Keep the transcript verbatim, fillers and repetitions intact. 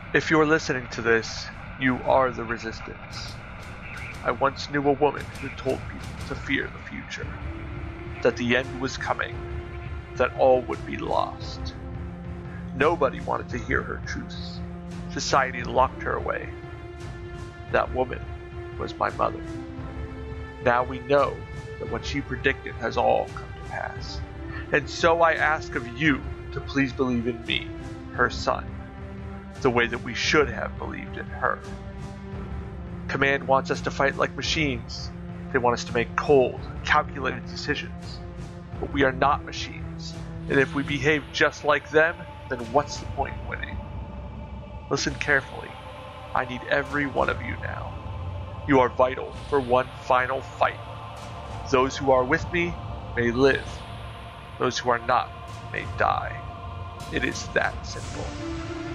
If you're listening to this, you are the resistance. I once knew a woman who told people to fear the future, that the end was coming, that all would be lost. Nobody wanted to hear her truths. Society locked her away. That woman was my mother. Now we know that what she predicted has all come to pass. And so I ask of you to please believe in me, her son, the way that we should have believed in her. Command wants us to fight like machines. They want us to make cold, calculated decisions. But we are not machines. And if we behave just like them, then what's the point in winning? Listen carefully. I need every one of you now. You are vital for one final fight. Those who are with me may live. Those who are not may die. It is that simple.